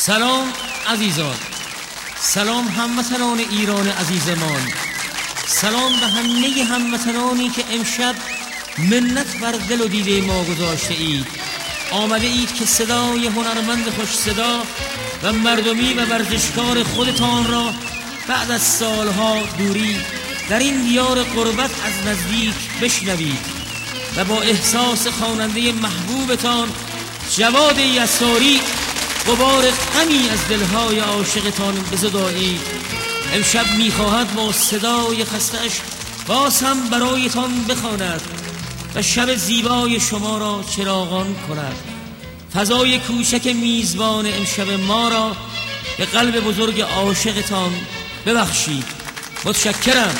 سلام عزیزان، سلام هموطنان ایران عزیزمان، سلام به همه هموطنانی که امشب منت بر دل و دیده ما گذاشته اید. آمده اید که صدای هنرمند خوش صدا و مردمی و ورزشکار خودتان را بعد از سالها دوری در این دیار غربت از نزدیک بشنوید و با احساس خواننده محبوبتان جواد یساری غبار غمی از دلهای عاشقتان بزدایید. امشب میخواهد با صدای خسته‌اش باز هم برایتان بخواند و شب زیبای شما را چراغان کند. فضای کوچک میزبان امشب ما را به قلب بزرگ عاشقتان ببخشید. متشکرم.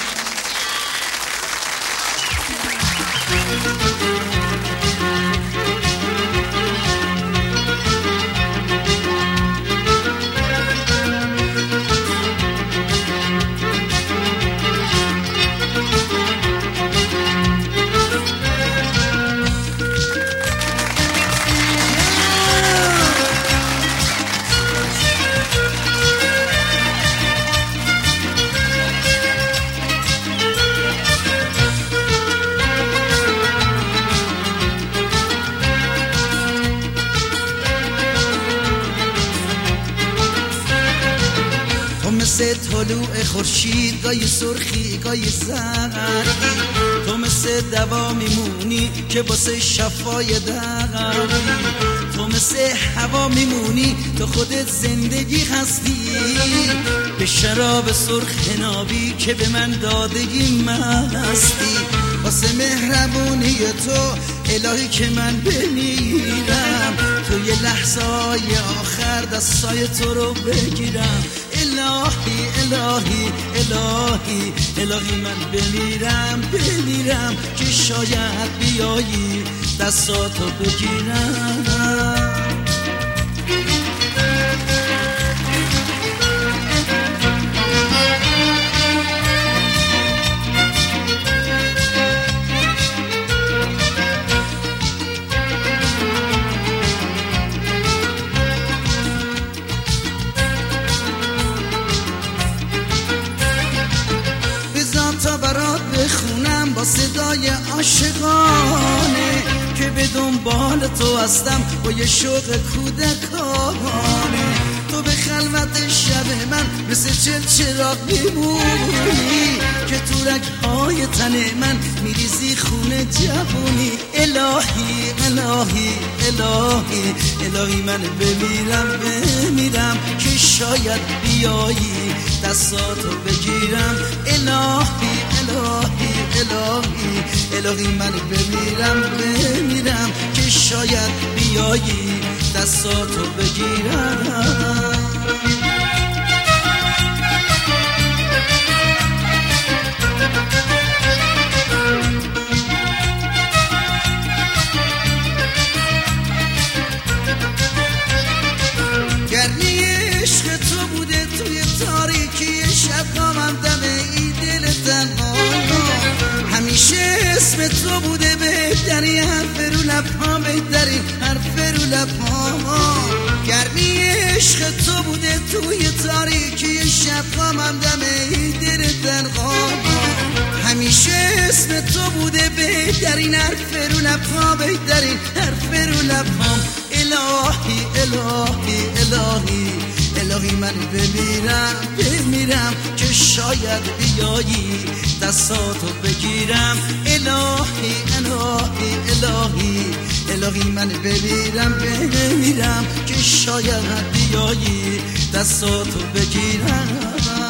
مثل طلوع خورشید، گاهی سرخی گاهی زردی، تو مثل دوا میمونی که واسه شفای دردی، تو مثل هوا میمونی تو خودت زندگی هستی، به شراب سرخ نابی که به من دادگی مستی، واسه مهربونی تو الهی که من بمیرم، توی لحظه های آخر دستای تو رو بگیرم. الهی الهی الهی الهی من بمیرم که شاید بیایی دستاتو بگیرم. تا برات بخونم با صدای عاشقانه که به دنبال تو هستم با یه شوق کودکانه، تو به خلوت شب من مثل چراغ میمونی که تو رگ‌های تن من میریزی خونه جوونی. الهی الهی الهی الهی من بمیرم که شاید بیایی دستاتو بگیرم. الهی الهی الهی الهی من بمیرم که شاید بیایی دستاتو بگیرم. گرمی عشق تو بوده توی تاریکی شب قامم دم ای دل تنها، همیشه اسم تو بوده بهترین حرف رو لب‌ها، بهترین حرف رو لب‌ها. گرمی عشق تو بوده توی تاریکی شب قامم دم ای دل تنها، همیشه اسم تو بوده بهترین حرف رو لب‌ها، بهترین حرف رو لب‌ها. الهی الهی الهی الهی من بمیرم که شاید بیایی دستاتو بگیرم. الهی الهی الهی الهی من بمیرم که شاید بیایی دستاتو بگیرم.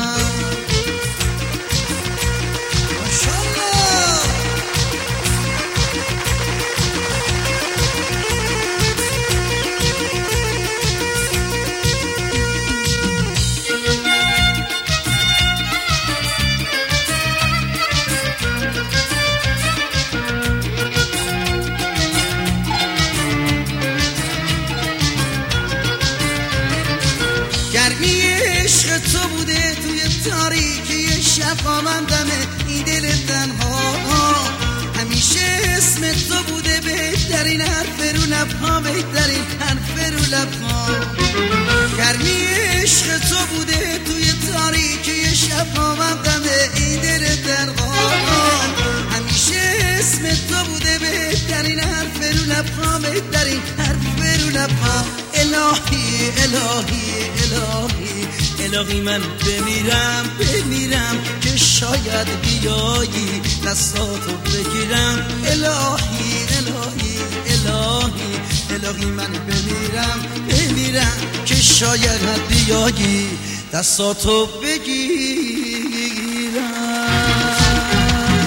گرمی عشق تو بوده توی تاریکی شب قامم دم این دل تنها، همیشه اسم تو بوده بهترین حرف رو لبها بهترین حرف رو لبها گرمی عشق تو بوده توی تاریکی شبها غمه این دل درغان همیشه اسم تو بوده بهترین حرف رو لبها بهترین حرف رو لبها الهی الهی الهی الهی من بمیرم که شاید بیایی دستاتو بگیرم الهی الهی الهی الهی من بمیرم که شاید بیایی دستاتو بگیرم